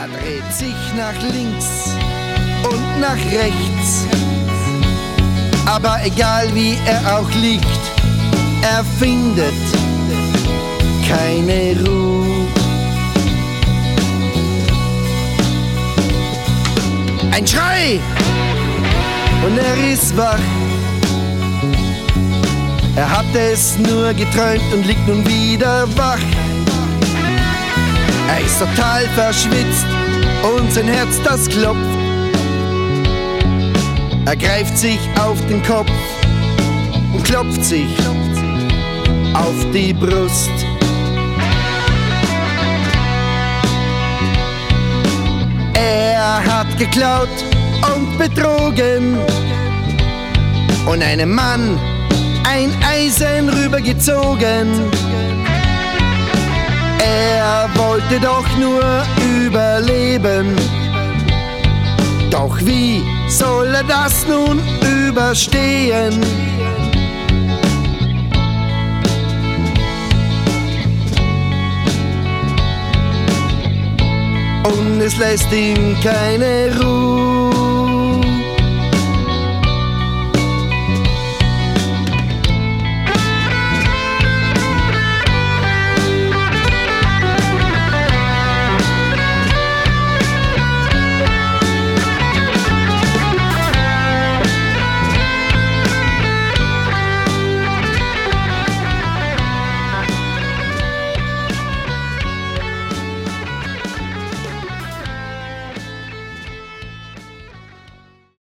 Er dreht sich nach links und nach rechts, aber egal wie er auch liegt, er findet keine Ruhe. Ein Schrei und er ist wach. Er hatte es nur geträumt und liegt nun wieder wach. Er ist total verschwitzt und sein Herz, das klopft. Er greift sich auf den Kopf und klopft sich auf die Brust. Er hat geklaut und betrogen und einem Mann ein Eisen rübergezogen. Er wollte doch nur überleben. Doch wie soll er das nun überstehen? Und es lässt ihm keine Ruhe.